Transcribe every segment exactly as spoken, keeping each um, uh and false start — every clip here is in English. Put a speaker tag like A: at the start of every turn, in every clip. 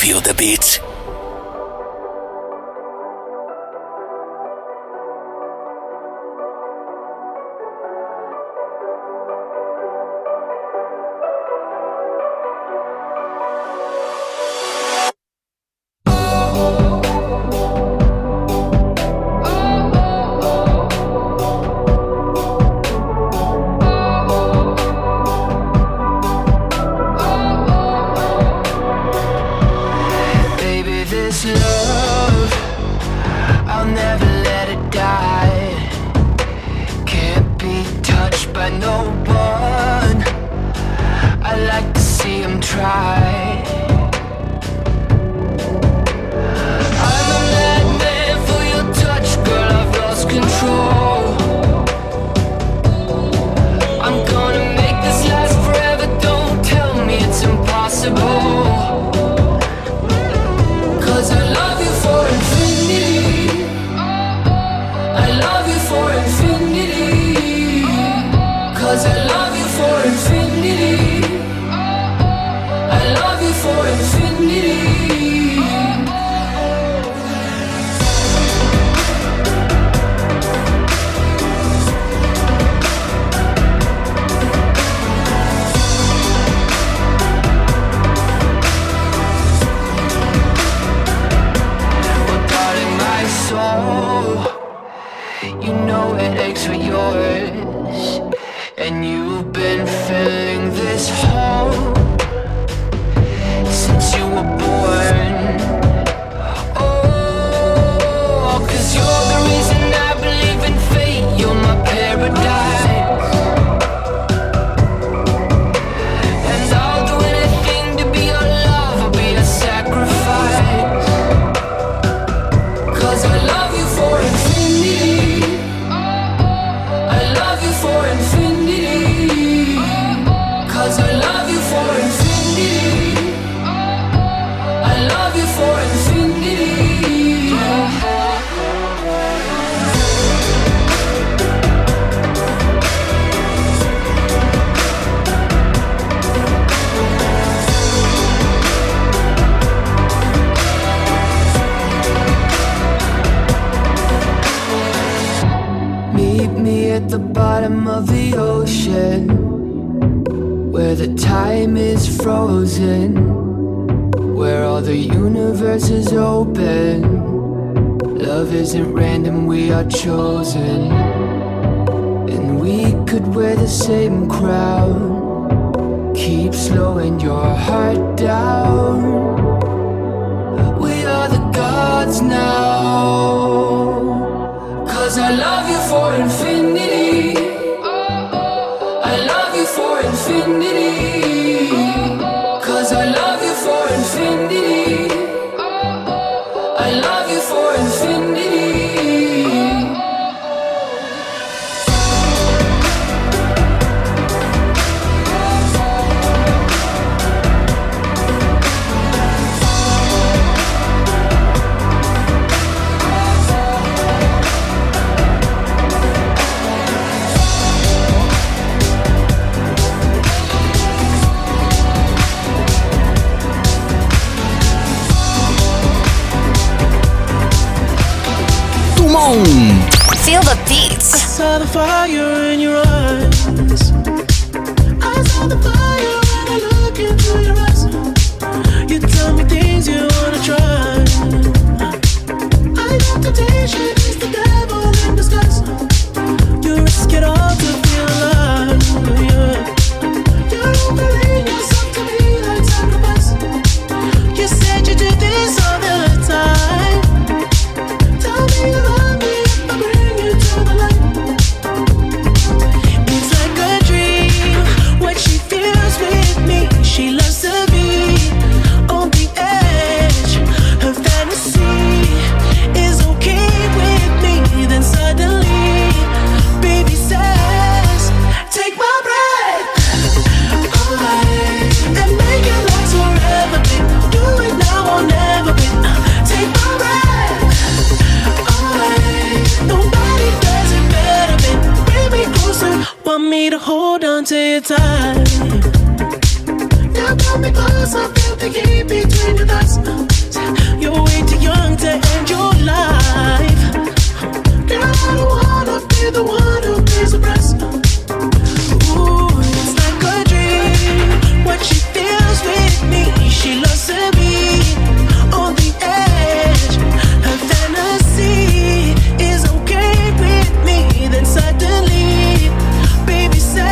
A: Feel the beats.
B: Feel the beats.
C: I saw the fire in your eyes. I saw the fire when I look into your eyes. You tell me things you wanna try. I know temptation is the devil in disguise. You risk it all to feel alive. Yeah. You're offering yourself to me like sacrifice. You said you do this all the time. Tell me you love me. She loves to be on the edge. Her fantasy is okay with me. Then suddenly, baby says, take my breath away and make it last forever, babe. Do it now or never, babe. Take my breath away. Nobody does it better, babe. Bring me closer. Want me to hold on to your tight. Now pull me close, I feel the heat between in your thoughts. You're way too young to end your life. Girl, I don't wanna be the one who pays the price. Ooh, it's like a dream. What she feels with me, she loves to be on the edge. Her fantasy is okay with me. Then suddenly, baby says,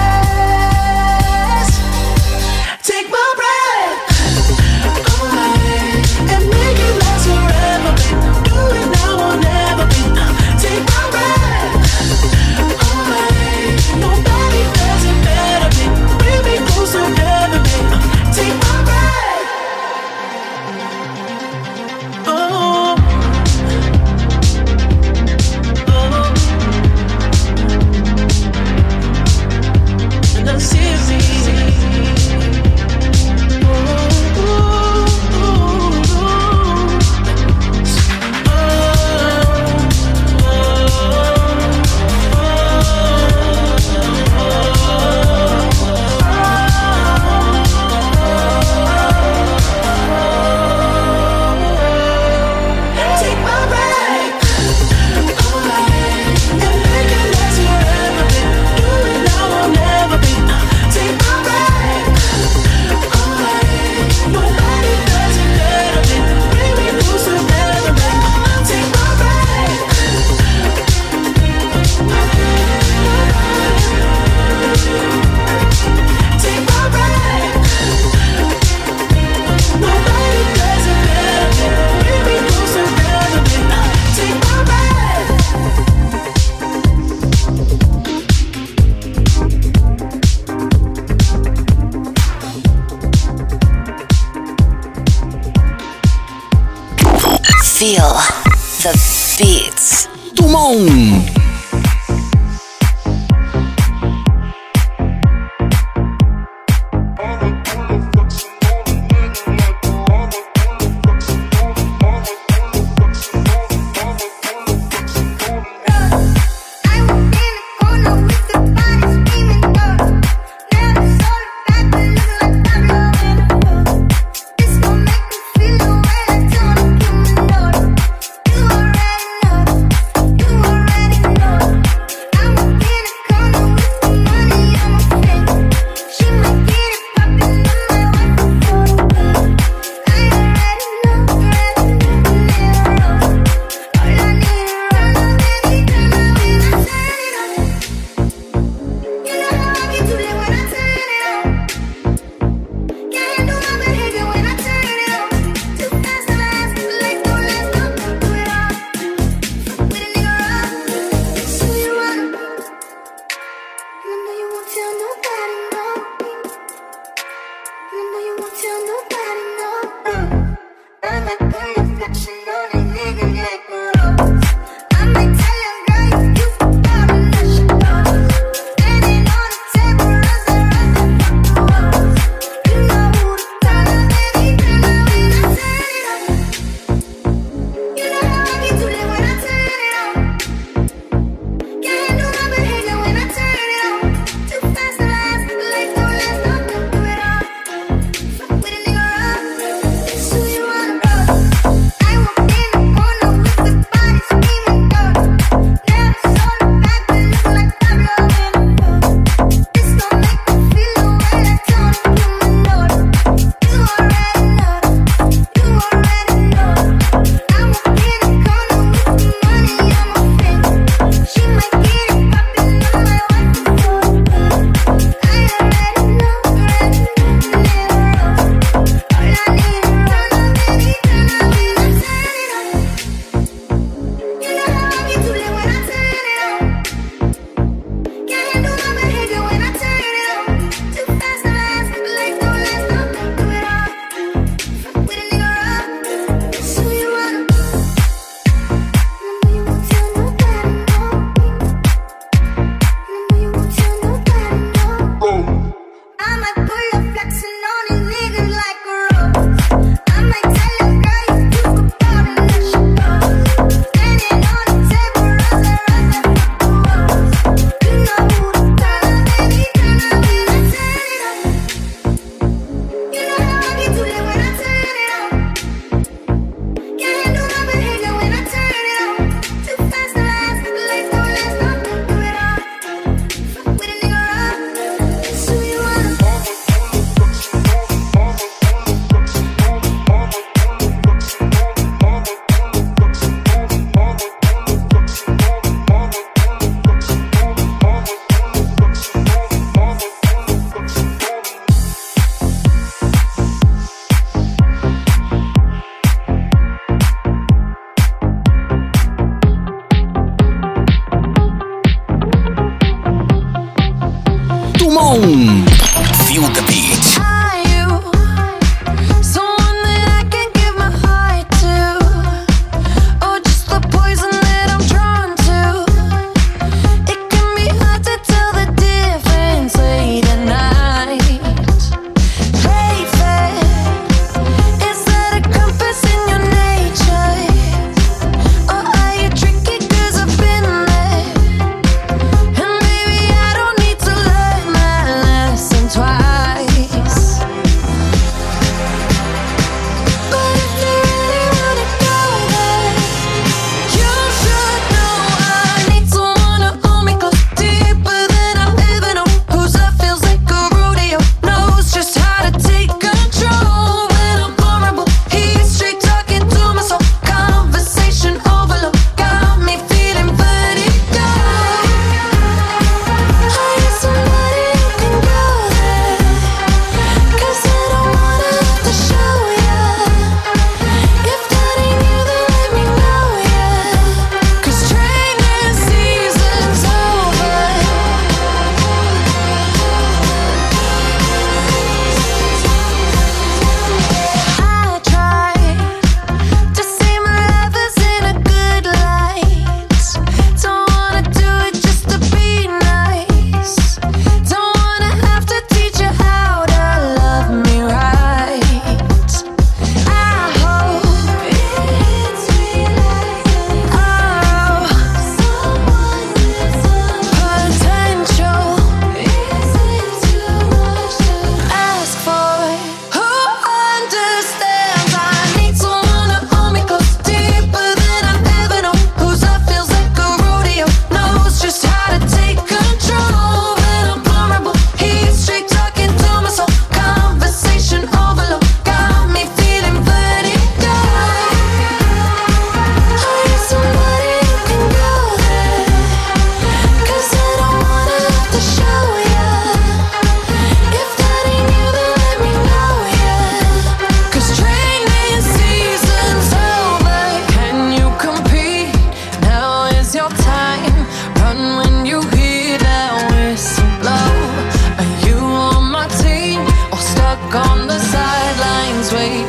C: take my breath away and make it last forever, babe. Do it now or never, babe. Take my breath away. Nobody does it better, babe. Bring me closer, never, babe. Take my breath. Oh, oh, and I'm serious. Take my breath away and make it last forever, babe. Do it now or never, babe. Take my breath away. Nobody does it better, babe. Bring me closer, never, babe. Take my breath Take my breath. Nobody does it better, babe. Bring me closer, never, babe. Take my breath.
B: Feel the beats.
A: Dumont.
D: You already know.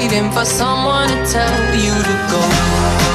A: waiting for someone to tell you to go.